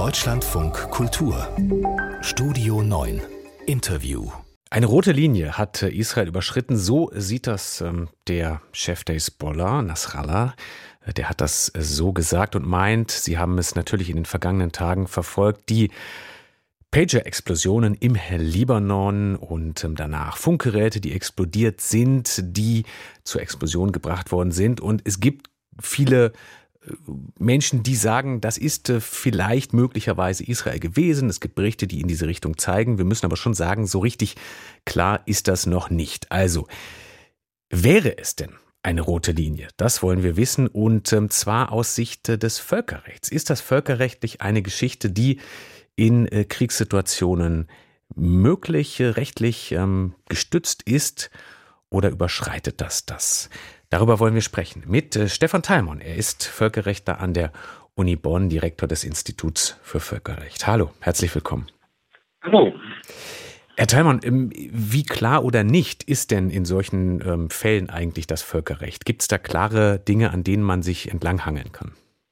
Deutschlandfunk Kultur Studio 9 Interview. Eine rote Linie hat Israel überschritten, so sieht das der Chef der Hisbollah, Nasrallah. Der hat das so gesagt und meint, sie haben es natürlich in den vergangenen Tagen verfolgt, die Pager-Explosionen im Libanon und danach Funkgeräte, die explodiert sind, die zur Explosion gebracht worden sind. Und es gibt viele Menschen, die sagen, das ist vielleicht möglicherweise Israel gewesen. Es gibt Berichte, die in diese Richtung zeigen. Wir müssen aber schon sagen, so richtig klar ist das noch nicht. Also, wäre es denn eine rote Linie? Das wollen wir wissen, und zwar aus Sicht des Völkerrechts. Ist das völkerrechtlich eine Geschichte, die in Kriegssituationen möglich, rechtlich gestützt ist, oder überschreitet das? Darüber wollen wir sprechen mit Stefan Thalmon. Er ist Völkerrechtler an der Uni Bonn, Direktor des Instituts für Völkerrecht. Hallo, herzlich willkommen. Hallo. Herr Thalmon, wie klar oder nicht ist denn in solchen Fällen eigentlich das Völkerrecht? Gibt es da klare Dinge, an denen man sich entlanghangeln kann?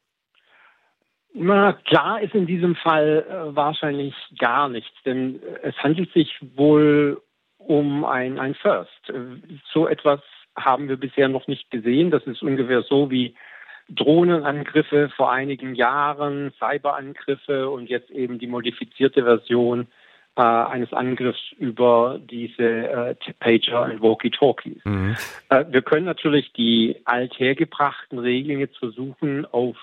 Na, klar ist in diesem Fall wahrscheinlich gar nichts, denn es handelt sich wohl um ein First. So etwas haben wir bisher noch nicht gesehen. Das ist ungefähr so wie Drohnenangriffe vor einigen Jahren, Cyberangriffe und jetzt eben die modifizierte Version eines Angriffs über diese Pager und Walkie-Talkies. Mhm. Wir können natürlich die althergebrachten Regeln jetzt versuchen, auf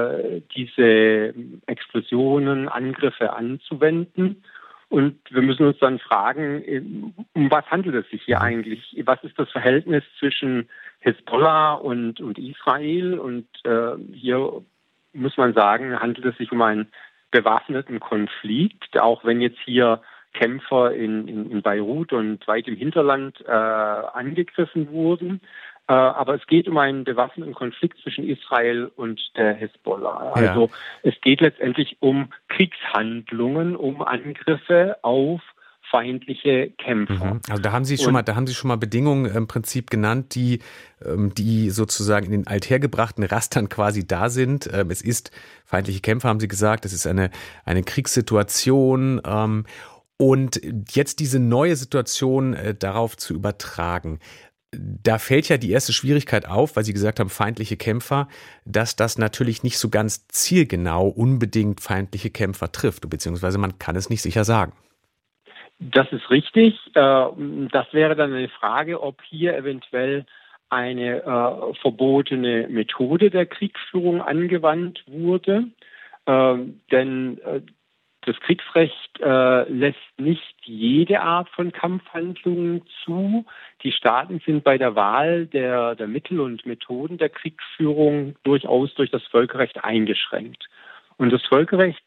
diese Explosionen, Angriffe anzuwenden. Und wir müssen uns dann fragen, um was handelt es sich hier eigentlich? Was ist das Verhältnis zwischen Hisbollah und Israel? Und hier muss man sagen, handelt es sich um einen bewaffneten Konflikt, auch wenn jetzt hier Kämpfer in Beirut und weit im Hinterland angegriffen wurden. Aber es geht um einen bewaffneten Konflikt zwischen Israel und der Hisbollah. Also es geht letztendlich um Kriegshandlungen, um Angriffe auf feindliche Kämpfer. Also da haben Sie schon mal Bedingungen im Prinzip genannt, die sozusagen in den althergebrachten Rastern quasi da sind. Es ist feindliche Kämpfer, haben Sie gesagt. Es ist eine Kriegssituation. Und jetzt diese neue Situation darauf zu übertragen. Da fällt ja die erste Schwierigkeit auf, weil Sie gesagt haben, feindliche Kämpfer, dass das natürlich nicht so ganz zielgenau unbedingt feindliche Kämpfer trifft, beziehungsweise man kann es nicht sicher sagen. Das ist richtig. Das wäre dann eine Frage, ob hier eventuell eine verbotene Methode der Kriegsführung angewandt wurde. Denn das Kriegsrecht lässt nicht jede Art von Kampfhandlungen zu. Die Staaten sind bei der Wahl der Mittel und Methoden der Kriegsführung durchaus durch das Völkerrecht eingeschränkt. Und das Völkerrecht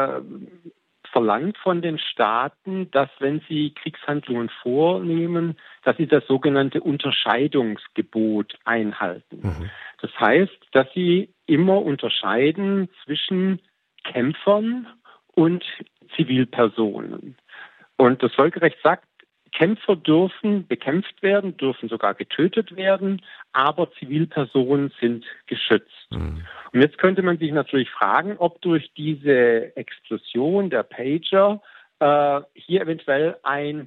verlangt von den Staaten, dass, wenn sie Kriegshandlungen vornehmen, dass sie das sogenannte Unterscheidungsgebot einhalten. Mhm. Das heißt, dass sie immer unterscheiden zwischen Kämpfern und Zivilpersonen. Und das Völkerrecht sagt, Kämpfer dürfen bekämpft werden, dürfen sogar getötet werden, aber Zivilpersonen sind geschützt. Mhm. Und jetzt könnte man sich natürlich fragen, ob durch diese Explosion der Pager hier eventuell ein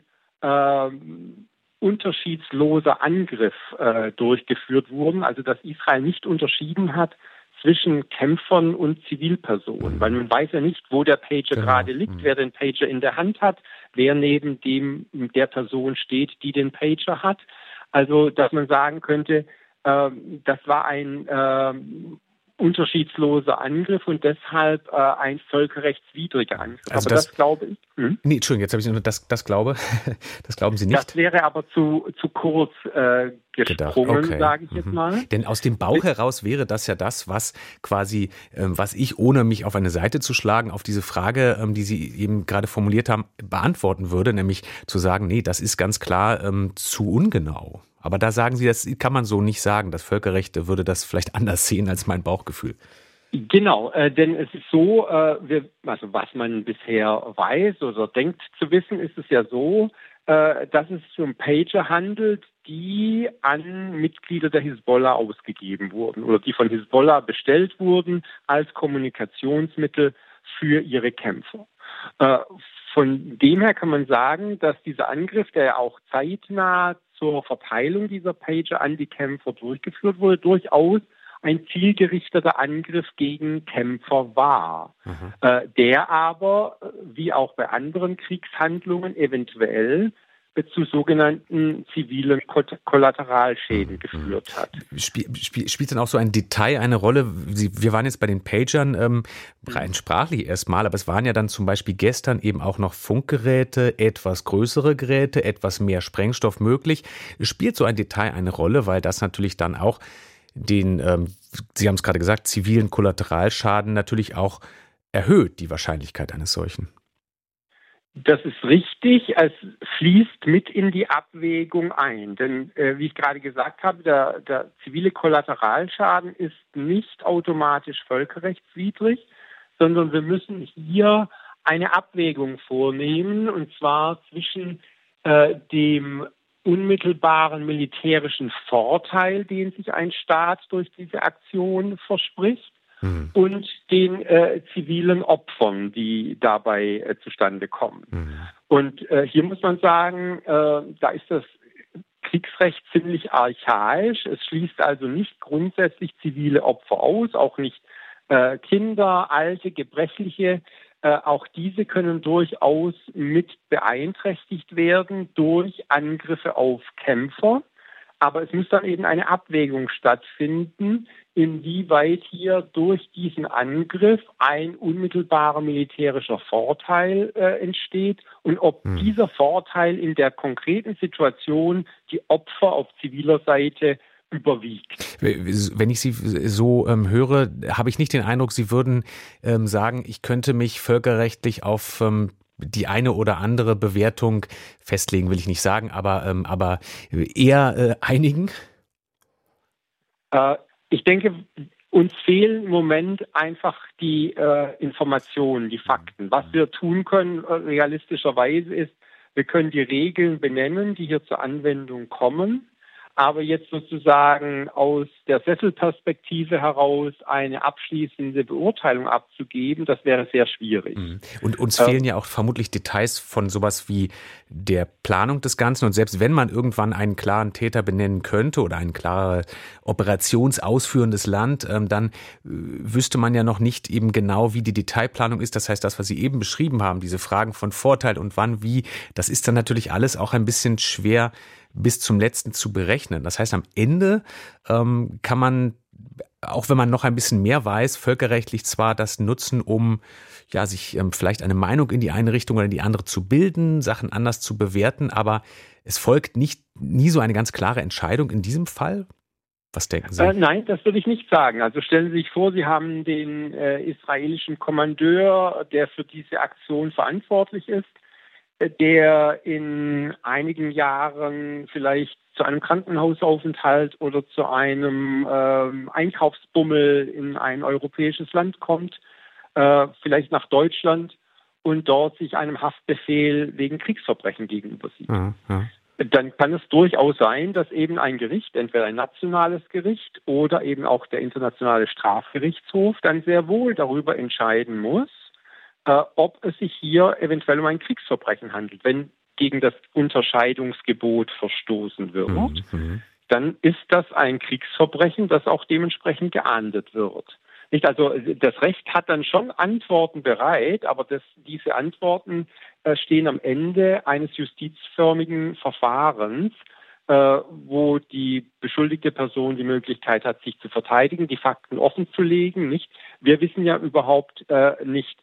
unterschiedsloser Angriff durchgeführt wurde, also dass Israel nicht unterschieden hat zwischen Kämpfern und Zivilpersonen, weil man weiß ja nicht, wo der Pager gerade liegt, wer den Pager in der Hand hat, wer neben der Person steht, die den Pager hat. Also, dass man sagen könnte, das war ein unterschiedsloser Angriff und deshalb ein völkerrechtswidriger Angriff. Also aber das glaube ich. Nee, Entschuldigung, jetzt habe ich nur das glaube. Das glauben Sie nicht? Das wäre aber zu kurz gesprungen, sage ich jetzt mal. Denn aus dem Bauch heraus wäre das ja das, was quasi, was ich, ohne mich auf eine Seite zu schlagen, auf diese Frage, die Sie eben gerade formuliert haben, beantworten würde, nämlich zu sagen, nee, das ist ganz klar zu ungenau. Aber da sagen Sie, das kann man so nicht sagen. Das Völkerrecht würde das vielleicht anders sehen als mein Bauchgefühl. Genau, denn es ist so, also was man bisher weiß oder denkt zu wissen, ist es ja so, dass es sich um Pager handelt, die an Mitglieder der Hisbollah ausgegeben wurden oder die von Hisbollah bestellt wurden als Kommunikationsmittel für ihre Kämpfer. Von dem her kann man sagen, dass dieser Angriff, der ja auch zeitnah zur Verteilung dieser Pager an die Kämpfer durchgeführt wurde, durchaus ein zielgerichteter Angriff gegen Kämpfer war, der aber, wie auch bei anderen Kriegshandlungen, eventuell zu sogenannten zivilen Kollateralschäden geführt hat. Spielt dann auch so ein Detail eine Rolle? Wir waren jetzt bei den Pagern rein sprachlich erstmal, aber es waren ja dann zum Beispiel gestern eben auch noch Funkgeräte, etwas größere Geräte, etwas mehr Sprengstoff möglich. Spielt so ein Detail eine Rolle, weil das natürlich dann auch den, Sie haben es gerade gesagt, zivilen Kollateralschaden natürlich auch erhöht, die Wahrscheinlichkeit eines solchen? Das ist richtig. Es fließt mit in die Abwägung ein. Denn, wie ich gerade gesagt habe, der zivile Kollateralschaden ist nicht automatisch völkerrechtswidrig, sondern wir müssen hier eine Abwägung vornehmen, und zwar zwischen dem unmittelbaren militärischen Vorteil, den sich ein Staat durch diese Aktion verspricht, und den zivilen Opfern, die dabei zustande kommen. Und hier muss man sagen, da ist das Kriegsrecht ziemlich archaisch. Es schließt also nicht grundsätzlich zivile Opfer aus, auch nicht Kinder, Alte, Gebrechliche. Auch diese können durchaus mit beeinträchtigt werden durch Angriffe auf Kämpfer. Aber es muss dann eben eine Abwägung stattfinden, inwieweit hier durch diesen Angriff ein unmittelbarer militärischer Vorteil entsteht und ob dieser Vorteil in der konkreten Situation die Opfer auf ziviler Seite überwiegt. Wenn ich Sie so höre, habe ich nicht den Eindruck, Sie würden sagen, ich könnte mich völkerrechtlich auf die eine oder andere Bewertung festlegen, will ich nicht sagen, aber eher einigen? Ich denke, uns fehlen im Moment einfach die Informationen, die Fakten. Was wir tun können, realistischerweise ist, wir können die Regeln benennen, die hier zur Anwendung kommen. Aber jetzt sozusagen aus der Sesselperspektive heraus eine abschließende Beurteilung abzugeben, das wäre sehr schwierig. Und uns fehlen ja auch vermutlich Details von sowas wie der Planung des Ganzen. Und selbst wenn man irgendwann einen klaren Täter benennen könnte oder ein klares operationsausführendes Land, dann wüsste man ja noch nicht eben genau, wie die Detailplanung ist. Das heißt, das, was Sie eben beschrieben haben, diese Fragen von Vorteil und wann, wie, das ist dann natürlich alles auch ein bisschen schwer bis zum Letzten zu berechnen. Das heißt, am Ende kann man, auch wenn man noch ein bisschen mehr weiß, völkerrechtlich zwar das nutzen, um ja sich vielleicht eine Meinung in die eine Richtung oder in die andere zu bilden, Sachen anders zu bewerten, aber es folgt nie so eine ganz klare Entscheidung in diesem Fall. Was denken Sie? Nein, das würde ich nicht sagen. Also stellen Sie sich vor, Sie haben den israelischen Kommandeur, der für diese Aktion verantwortlich ist, der in einigen Jahren vielleicht zu einem Krankenhausaufenthalt oder zu einem Einkaufsbummel in ein europäisches Land kommt, vielleicht nach Deutschland und dort sich einem Haftbefehl wegen Kriegsverbrechen gegenüber sieht. Dann kann es durchaus sein, dass eben ein Gericht, entweder ein nationales Gericht oder eben auch der internationale Strafgerichtshof, dann sehr wohl darüber entscheiden muss, ob es sich hier eventuell um ein Kriegsverbrechen handelt. Wenn gegen das Unterscheidungsgebot verstoßen wird, dann ist das ein Kriegsverbrechen, das auch dementsprechend geahndet wird. Nicht? Also das Recht hat dann schon Antworten bereit, aber diese Antworten stehen am Ende eines justizförmigen Verfahrens, wo die beschuldigte Person die Möglichkeit hat, sich zu verteidigen, die Fakten offenzulegen. Nicht? Wir wissen ja überhaupt nicht,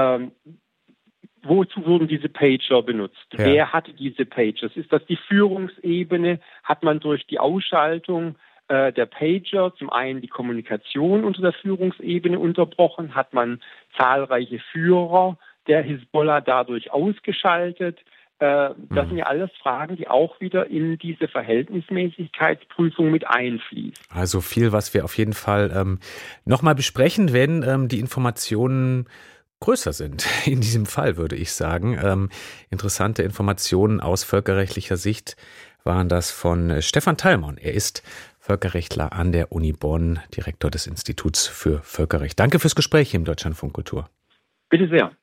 wozu wurden diese Pager benutzt? Ja. Wer hatte diese Pagers? Ist das die Führungsebene? Hat man durch die Ausschaltung der Pager zum einen die Kommunikation unter der Führungsebene unterbrochen? Hat man zahlreiche Führer der Hisbollah dadurch ausgeschaltet? Das sind ja alles Fragen, die auch wieder in diese Verhältnismäßigkeitsprüfung mit einfließen. Also viel, was wir auf jeden Fall nochmal besprechen, wenn die Informationen größer sind. In diesem Fall würde ich sagen. Interessante Informationen aus völkerrechtlicher Sicht waren das von Stefan Thalmon. Er ist Völkerrechtler an der Uni Bonn, Direktor des Instituts für Völkerrecht. Danke fürs Gespräch hier im Deutschlandfunk Kultur. Bitte sehr.